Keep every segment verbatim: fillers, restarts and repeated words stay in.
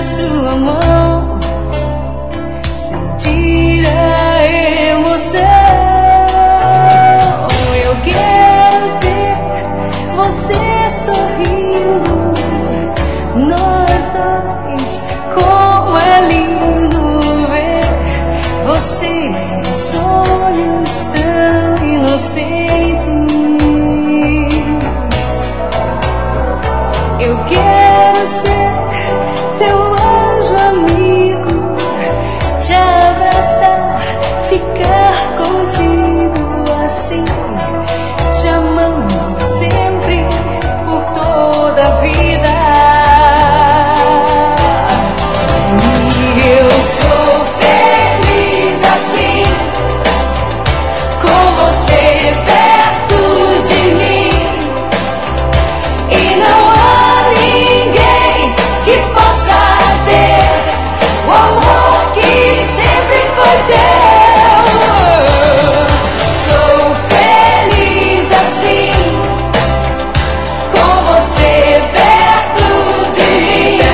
sua mão, sentir a emoção. Eu quero ver você sorrindo, nós dois, como é lindo ver você, sonhos tão inocentes. Eu quero ser teu anjo amigo, te abraçar, ficar contigo assim, te amando sempre, por toda a vida. E eu sou feliz assim, com você perto de mim, e não há ninguém que possa ter o amor que sempre foi teu. Sou feliz assim, com você perto de mim,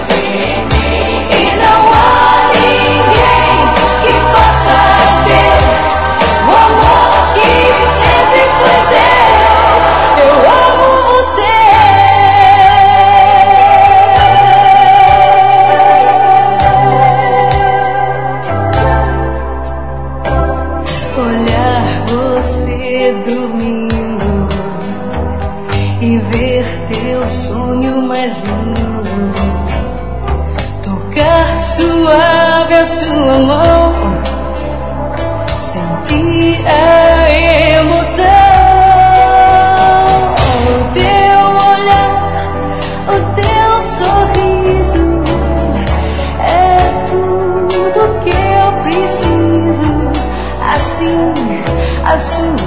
e não há ninguém que possa ter o amor que sempre foi teu. Eu amo você. Olhar você dormindo e ver teu sonho mais lindo, tocar suave a sua mão, sentir a emoção. O teu olhar, o teu sorriso é tudo que eu preciso. Assim, a sua